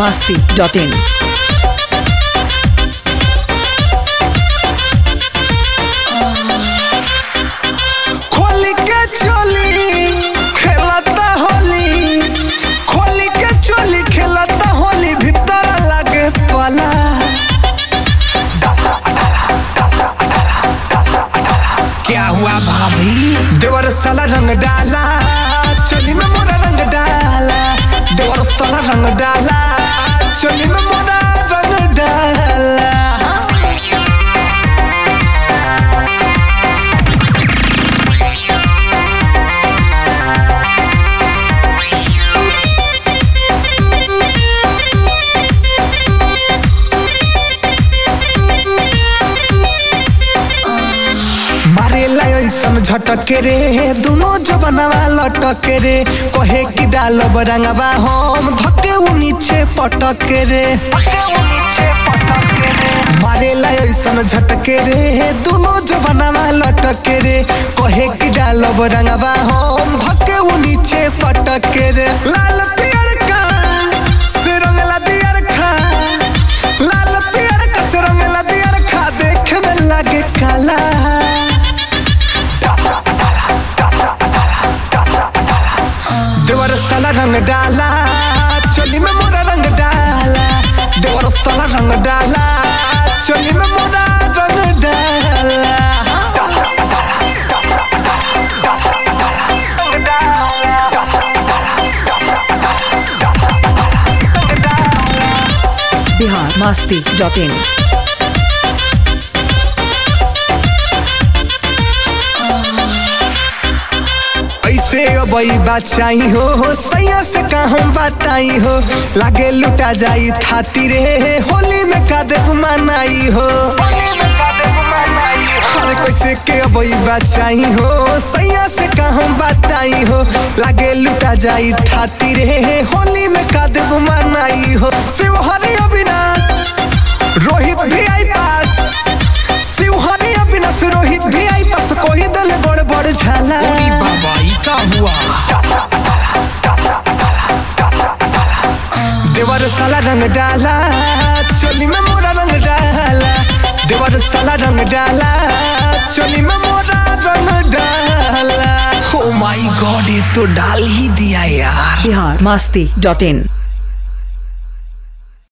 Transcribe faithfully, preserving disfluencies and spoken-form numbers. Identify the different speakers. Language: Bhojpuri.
Speaker 1: masti dot in.
Speaker 2: खोली के चोली खेलता होली, खोली के चोली खेलता होली, भीतर लगे पाला। क्या हुआ भाभी? देवर साला रंग डाला, चोली में मोरा रंग डाला। देवर साला रंग डाला, चोली में मोरा रंग डाला। झटके रे दोनों जबनवा लटके रे, कहे कि डालब रंगवा हम धके उ नीचे पटके रे, मारे ला ऐसन झटके रे दोनों जबनवा लटके रे, कहे कि डालब रंगवा हम धके उ नीचे पटके रे। लाल पियर का से रंगला दियर खा, लाल पियर का से रंगला दियर खा, देखे में लागे काला। देवर साला रंग डाला, चोली में मोरा रंग डाला। देवर साला रंग डाला, चोली में मोरा रंग डाला।
Speaker 1: Bihar masti dot in.
Speaker 2: ऐसे अबई बचाई हो, हो सैया से का हम बताई हो, लागे लुटा जाई थाती रे होली में का देव मनाई हो। हर कैसे के अबई बचाई हो, सैया से का हम बताई हो, लागे लुटा जाई थाती रे होली में का देव मनाई हो। शिवहरी अविनाश रोहित भी आई पास, शिवहरी अविनाश रोहित भी आई पास, कोई दल गड़बड़ झाला। का हुआ देवर साला रंग डाला, चोली में मोरा रंग डाला। देवर साला रंग डाला, चोली में मोरा रंग डाला। ओ माय गॉड, ये तो डाल ही दिया यार।
Speaker 1: Bihar masti dot in.